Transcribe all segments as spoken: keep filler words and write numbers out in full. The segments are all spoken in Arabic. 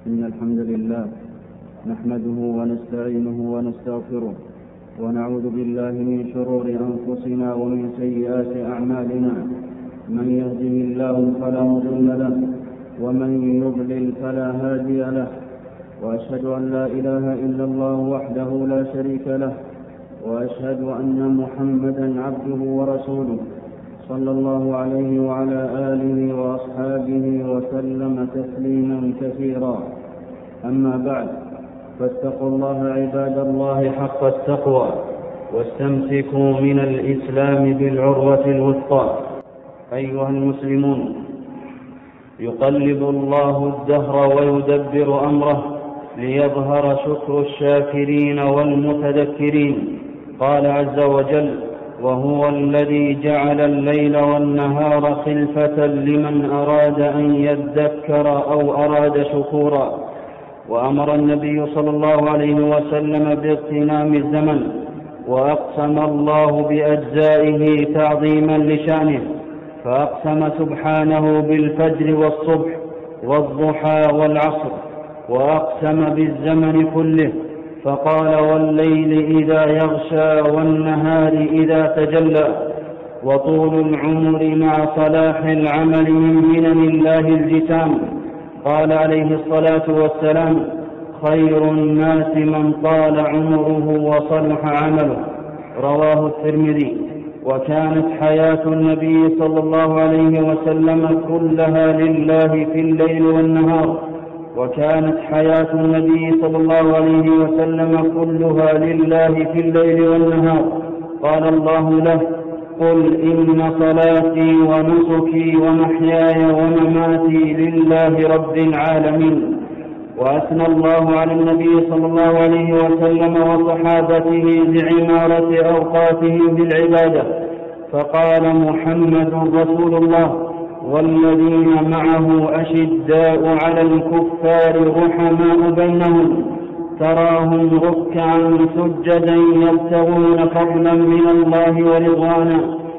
إن الحمد لله نحمده ونستعينه ونستغفره ونعوذ بالله من شرور أنفسنا ومن سيئات أعمالنا. من يهده الله فلا مضل له ومن يضلل فلا هادي له، وأشهد أن لا إله إلا الله وحده لا شريك له، وأشهد أن محمدا عبده ورسوله صلى الله عليه وعلى آله وأصحابه وسلم تسليما كثيرا. أما بعد، فاتقوا الله عباد الله حق التقوى، واستمسكوا من الإسلام بالعروة الوثقى. أيها المسلمون، يقلب الله الدهر ويدبر أمره ليظهر شكر الشاكرين والمتذكرين. قال عز وجل: وهو الذي جعل الليل والنهار خلفة لمن أراد أن يذكر أو أراد شكورا. وأمر النبي صلى الله عليه وسلم باغتنام الزمن، وأقسم الله بأجزائه تعظيما لشأنه، فأقسم سبحانه بالفجر والصبح والضحى والعصر، وأقسم بالزمن كله فقال: والليل إذا يغشى والنهار إذا تجلى. وطول العمر مع صلاح العمل من منن الله الجسام. قال عليه الصلاة والسلام: خير الناس من طال عمره وصلح عمله. رواه الترمذي. وكانت حياة النبي صلى الله عليه وسلم كلها لله في الليل والنهار وكانت حياة النبي صلى الله عليه وسلم كلها لله في الليل والنهار. قال الله له: قل إن صلاتي ونسكي ومحياي ومماتي لله رب العالمين. وأثنى الله على النبي صلى الله عليه وسلم وصحابته بعمارة أوقاتهم بالعبادة، فقال: محمد رسول الله والذين معه أشداء على الكفار رحماء بينهم، تراهم ركعا سجدا يبتغون فضلا من الله ورضوانا،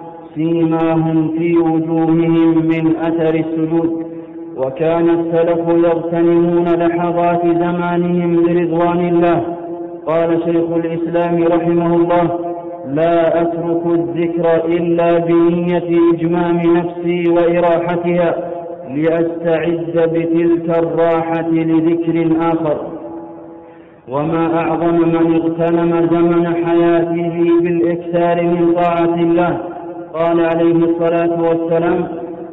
سيماهم في وجوههم من أثر السجود. وكان السلف يغتنمون لحظات زمانهم لرضوان الله. قال شيخ الإسلام رحمه الله: لا أترك الذكر إلا بنية إجمام نفسي وإراحتها لأستعد بتلك الراحة لذكر آخر. وما أعظم من اغتنم زمن حياته بالإكثار من طاعة الله. قال عليه الصلاة والسلام: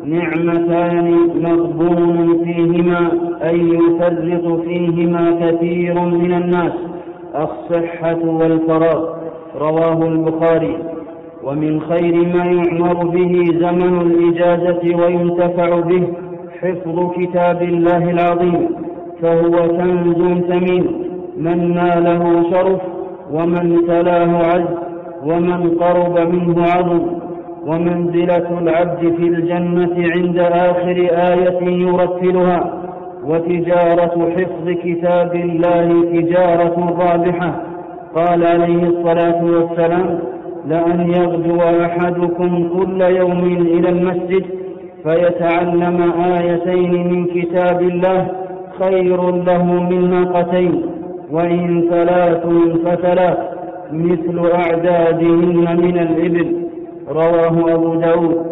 نعمتان مغبون فيهما أي يفرط فيهما كثير من الناس: الصحة والفراغ. رواه البخاري. ومن خير ما يعمر به زمن الإجازة وينتفع به حفظ كتاب الله العظيم، فهو كنز ثمين، من ناله شرف ومن تلاه عز ومن قرب منه عظم. ومنزلة العبد في الجنة عند آخر آية يرتلها. وتجارة حفظ كتاب الله تجارة رابحة. قال عليه الصلاة والسلام: لأن يغدو أحدكم كل يوم إلى المسجد فيتعلم آيتين من كتاب الله خير له من ناقتين، وإن ثلاث فثلاث مثل أعدادهن من الإبل. رواه أبو داود.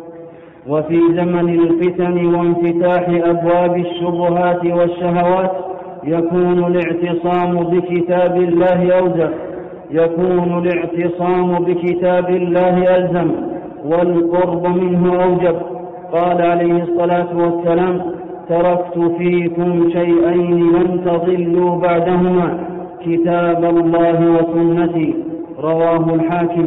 وفي زمن الفتن وانفتاح أبواب الشبهات والشهوات يكون الاعتصام بكتاب الله أوجب يكون الاعتصام بكتاب الله ألزم والقرب منه أوجب. قال عليه الصلاة والسلام: تركت فيكم شيئين لن تضلوا بعدهما: كتاب الله وسنتي. رواه الحاكم.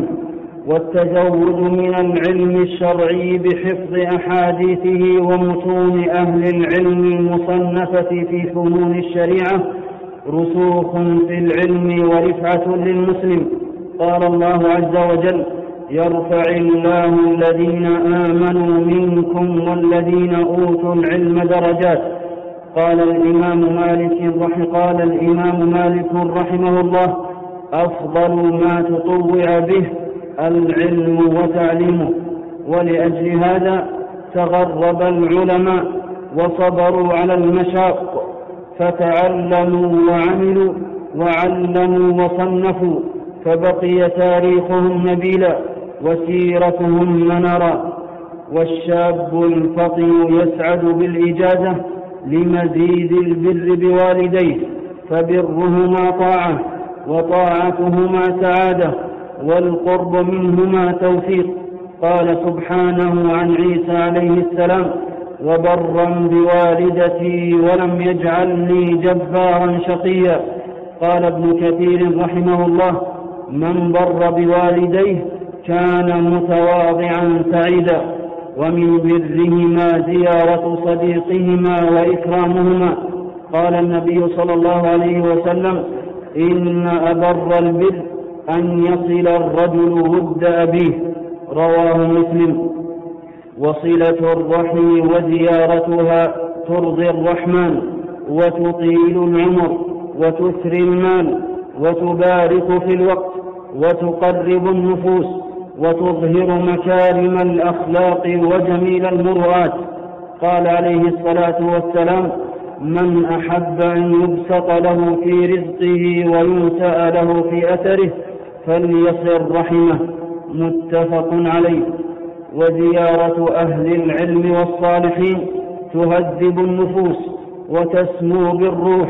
والتزود من العلم الشرعي بحفظ أحاديثه ومتون أهل العلم المصنفة في فنون الشريعة رسوخ في العلم ورفعة للمسلم. قال الله عز وجل: يرفع الله الذين آمنوا منكم والذين أوتوا العلم درجات. قال الإمام مالك قال الإمام مالك رحمه الله: أفضل ما تطوع به العلم وتعليمه. ولأجل هذا تغرب العلماء وصبروا على المشاق، فتعلموا وعملوا وعلموا وصنفوا، فبقي تاريخهم نبيلا وسيرتهم منرا. والشاب الفطن يسعد بالإجازة لمزيد البر بوالديه، فبرهما طاعة وطاعتهما سعادة والقرب منهما توفيق. قال سبحانه عن عيسى عليه السلام: وبرا بوالدتي ولم يجعلني جبارا شقيا. قال ابن كثير رحمه الله: من بر بوالديه كان متواضعا سعيدا. ومن برهما زيارة صديقهما وإكرامهما. قال النبي صلى الله عليه وسلم: إن أبر البر أن يصل الرجل ود أبيه. رواه مسلم. وصلة الرحم وزيارتها ترضي الرحمن وتطيل العمر وتثري المال وتبارك في الوقت وتقرب النفوس وتظهر مكارم الأخلاق وجميل المروءات. قال عليه الصلاة والسلام: من أحب أن يبسط له في رزقه وينسأ له في أثره فليصل رحمه. متفق عليه. وزيارة أهل العلم والصالحين تهذب النفوس وتسمو بالروح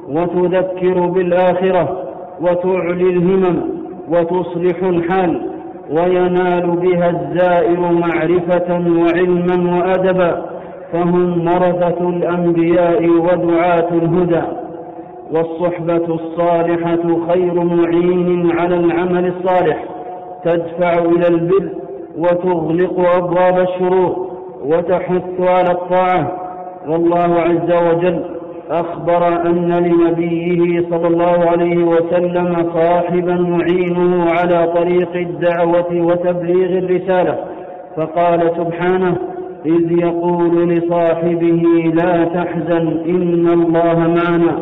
وتذكر بالآخرة وتعلي الهمم وتصلح الحال، وينال بها الزائر معرفة وعلما وأدبا، فهم ورثة الأنبياء ودعاة الهدى. والصحبة الصالحة خير معين على العمل الصالح، تدفع إلى البر وتغلق أبواب الشرور وتحث على الطاعة. والله عز وجل أخبر أن لنبيه صلى الله عليه وسلم صاحبا يعينه على طريق الدعوة وتبليغ الرسالة، فقال سبحانه: إذ يقول لصاحبه لا تحزن إن الله معنا.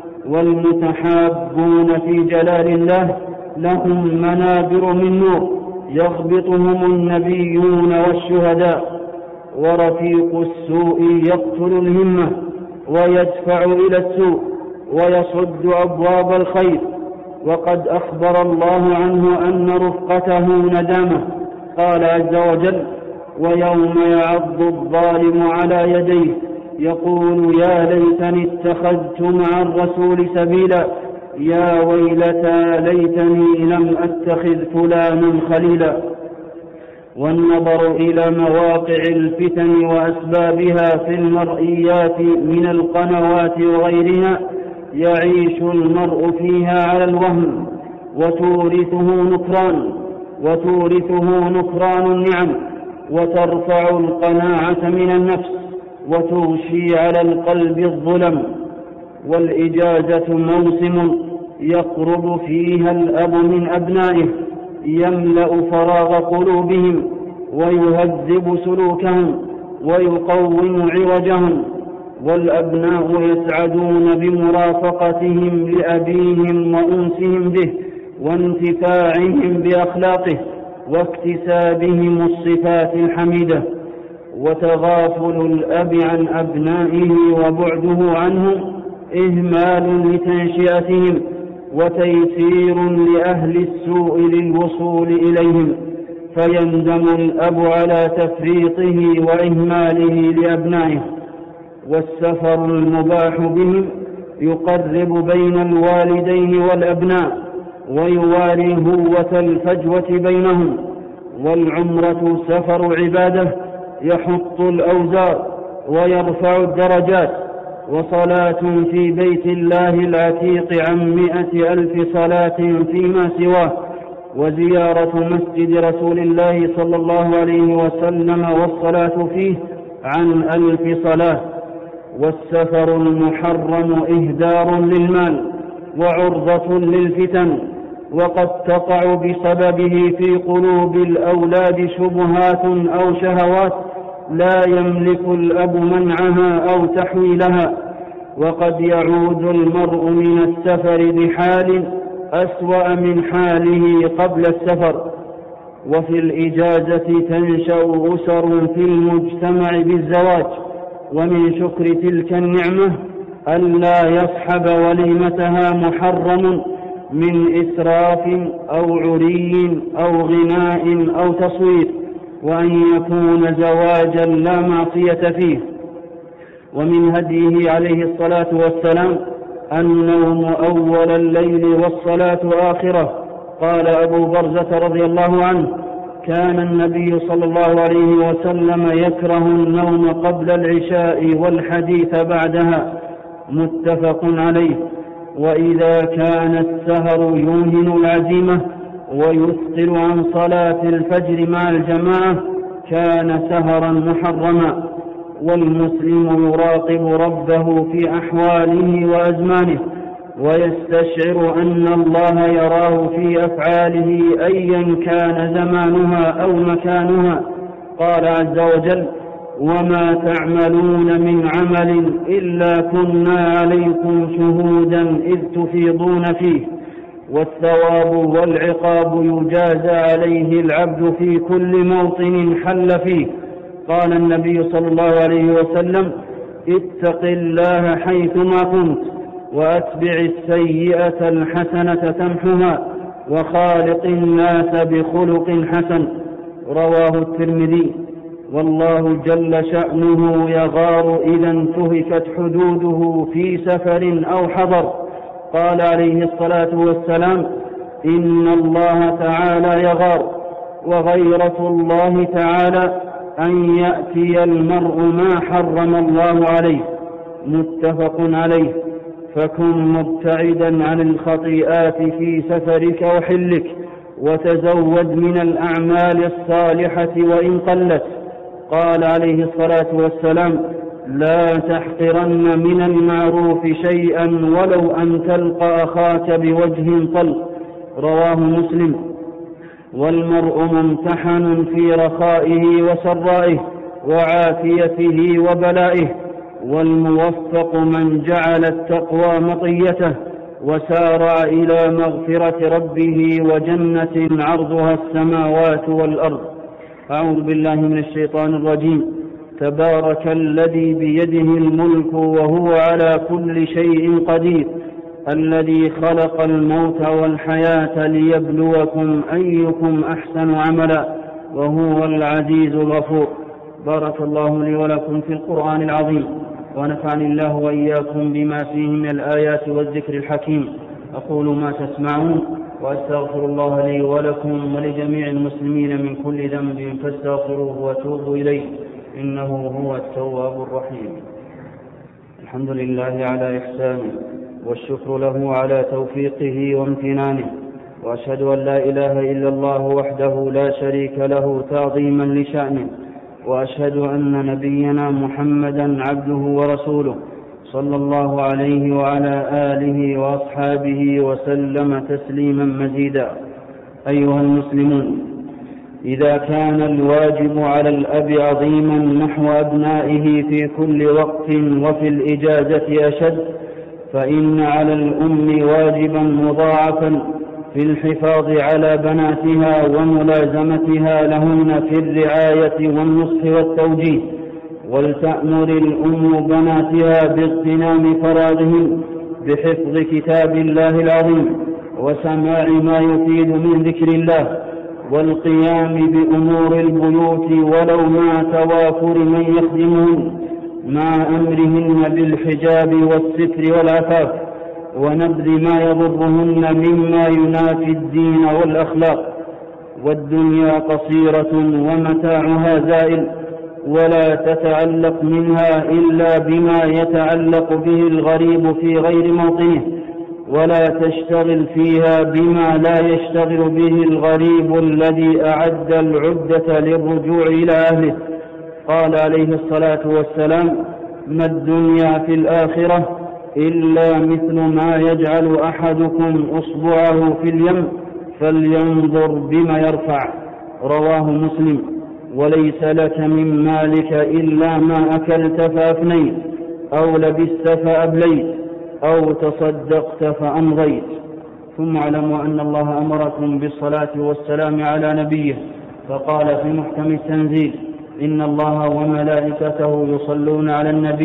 والمتحابون في جلال الله لهم منابر من نور يغبطهم النبيون والشهداء. ورفيق السوء يقتل الهمة ويدفع إلى السوء ويصد أبواب الخير. وقد أخبر الله عنه أن رفقته ندامة. قال عز وجل: ويوم يعض الظالم على يديه يقول يا ليتني اتخذت مع الرسول سبيلا يا ويلتى ليتني لم أتخذ فلانا خليلا. والنظر إلى مواقع الفتن وأسبابها في المرئيات من القنوات وغيرها يعيش المرء فيها على الوهم وتورثه نكران وتورثه نكران النعم وترفع القناعة من النفس وتغشي على القلب الظلم. والإجازة موسم يقرب فيها الأب من أبنائه يملأ فراغ قلوبهم ويهذب سلوكهم ويقوم عوجهم، والأبناء يسعدون بمرافقتهم لأبيهم وأنسهم به وانتفاعهم بأخلاقه واكتسابهم الصفات الحميدة. وتغافل الأب عن أبنائه وبعده عنهم إهمال لتنشئتهم وتيسير لأهل السوء للوصول إليهم، فيندم الأب على تفريطه وإهماله لأبنائه. والسفر المباح بهم يقرب بين الوالدين والأبناء ويواري هوة الفجوة بينهم. والعمرة سفر عبادة يحط الأوزار ويرفع الدرجات، وصلاة في بيت الله العتيق عن مئة ألف صلاة فيما سواه، وزيارة مسجد رسول الله صلى الله عليه وسلم والصلاة فيه عن ألف صلاة. والسفر المحرم إهدار للمال وعرضة للفتن، وقد تقع بسببه في قلوب الأولاد شبهات أو شهوات لا يملك الأب منعها أو تحويلها، وقد يعود المرء من السفر بحال أسوأ من حاله قبل السفر. وفي الإجازة تنشأ أسر في المجتمع بالزواج. ومن شكر تلك النعمة ألا يصحب وليمتها محرم من إسراف أو عري أو غناء أو تصوير، وأن يكون زواجا لا معصية فيه. ومن هديه عليه الصلاة والسلام النوم أول الليل والصلاة آخرة. قال أبو برزة رضي الله عنه: كان النبي صلى الله عليه وسلم يكره النوم قبل العشاء والحديث بعدها، متفق عليه. وإذا كان السهر يوهن العزيمة ويثقل عن صلاة الفجر مع الجماعة كان سهرا محرما. والمسلم يراقب ربه في أحواله وأزمانه ويستشعر أن الله يراه في أفعاله أيا كان زمانها أو مكانها. قال عز وجل: وما تعملون من عمل إلا كنا عليكم شهودا إذ تفيضون فيه. والثواب والعقاب يجازى عليه العبد في كل موطن حل فيه. قال النبي صلى الله عليه وسلم: اتق الله حيثما كنت وأتبع السيئة الحسنة تمحها وخالق الناس بخلق حسن. رواه الترمذي. والله جل شأنه يغار إذا انتهكت حدوده في سفر أو حضر. قال عليه الصلاة والسلام: إن الله تعالى يغار، وغيرة الله تعالى أن يأتي المرء ما حرم الله عليه، متفق عليه. فكن مبتعدا عن الخطيئات في سفرك وحلك، وتزود من الأعمال الصالحة وإن قلت. قال عليه الصلاة والسلام: لا تحقرن من المعروف شيئا ولو أن تلقى أخاك بوجه طلق. رواه مسلم. والمرء ممتحن في رخائه وسرائه وعافيته وبلائه، والموفق من جعل التقوى مطيته وسارع إلى مغفرة ربه وجنة عرضها السماوات والأرض. أعوذ بالله من الشيطان الرجيم. تبارك الذي بيده الملك وهو على كل شيء قدير، الذي خلق الموت والحياة ليبلوكم أيكم أحسن عملا، وهو العزيز الغفور. بارك الله لي ولكم في القرآن العظيم، ونفعني الله وإياكم بما فيه من الآيات والذكر الحكيم. أقول ما تسمعون، وأستغفر الله لي ولكم ولجميع المسلمين من كل ذنب فاستغفروه وتوبوا إليه، إنه هو التواب الرحيم. الحمد لله على إحسانه، والشكر له على توفيقه وامتنانه، وأشهد أن لا إله إلا الله وحده لا شريك له تعظيما لشأنه، وأشهد أن نبينا محمدا عبده ورسوله صلى الله عليه وعلى آله وأصحابه وسلم تسليما مزيدا. أيها المسلمون، إذا كان الواجب على الأب عظيما نحو أبنائه في كل وقت وفي الإجازة أشد، فإن على الأم واجبا مضاعفا في الحفاظ على بناتها وملازمتها لهن في الرعاية والنصح والتوجيه. ولتأمر الأم بناتها باغتنام فراغهن بحفظ كتاب الله العظيم وسماع ما يفيد من ذكر الله، والقيام بأمور البيوت ولو مع توافر من يخدمهن، مع أمرهن بالحجاب والستر والعفاف، ونبذ ما يضرهن مما ينافي الدين والأخلاق. والدنيا قصيرة ومتاعها زائل، ولا تتعلق منها إلا بما يتعلق به الغريب في غير موطنه، ولا تشتغل فيها بما لا يشتغل به الغريب الذي أعد العدة للرجوع إلى أهله. قال عليه الصلاة والسلام: ما الدنيا في الآخرة إلا مثل ما يجعل أحدكم أصبعه في اليم فلينظر بما يرفع. رواه مسلم. وليس لك من مالك إلا ما أكلت فأفنيت، أو لبست فأبليت، أو تصدقت فأمضيت. ثم اعلموا أن الله أمركم بالصلاة والسلام على نبيه، فقال في محكم التنزيل: إن الله وملائكته يصلون على النبي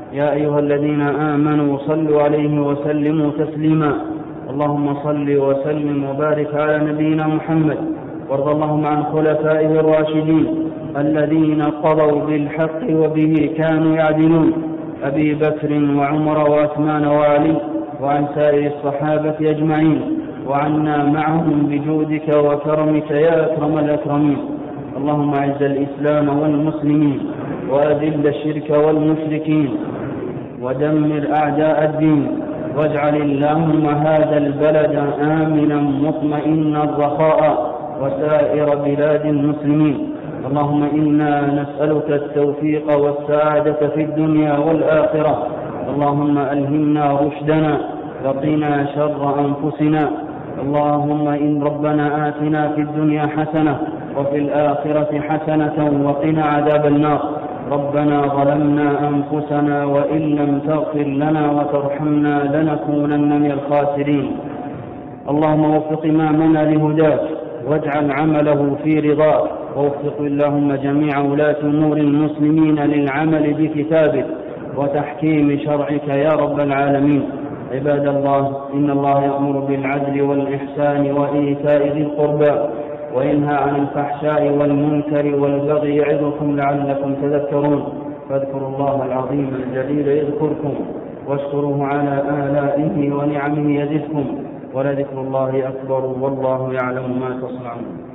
يا أيها الذين آمنوا صلوا عليه وسلموا تسليما. اللهم صل وسلم وبارك على نبينا محمد، وارض اللهم عن خلفائه الراشدين الذين قضوا بالحق وبه كانوا يعدلون، أبي بكر وعمر وعثمان وعلي، وعن سائر الصحابة أجمعين، وعنا معهم بجودك وكرمك يا أكرم الأكرمين. اللهم أعز الإسلام والمسلمين، وأذل الشرك والمشركين، ودمر أعداء الدين، واجعل اللهم هذا البلد آمنا مطمئنا رخاء، وسائر بلاد المسلمين. اللهم إنا نسألك التوفيق والسعادة في الدنيا والآخرة. اللهم ألهمنا رشدنا، وقنا شر أنفسنا. اللهم إن ربنا آتنا في الدنيا حسنة وفي الآخرة حسنة وقنا عذاب النار. ربنا ظلمنا أنفسنا وإن لم تغفر لنا وترحمنا لنكونن من الخاسرين. اللهم وفق إمامنا لهداك، واجعل عمله في رضاك، ووفق اللهم جميع ولاة أمور المسلمين للعمل بكتابك وتحكيم شرعك يا رب العالمين. عباد الله، إن الله يأمر بالعدل والإحسان وإيتاء ذي القربى، وينهى عن الفحشاء والمنكر والبغي يعظكم لعلكم تذكرون. فاذكروا الله العظيم الجليل يذكركم، واشكروه على آلائه ونعمه يزدكم، ولذكر الله أكبر والله يعلم ما تصنعون.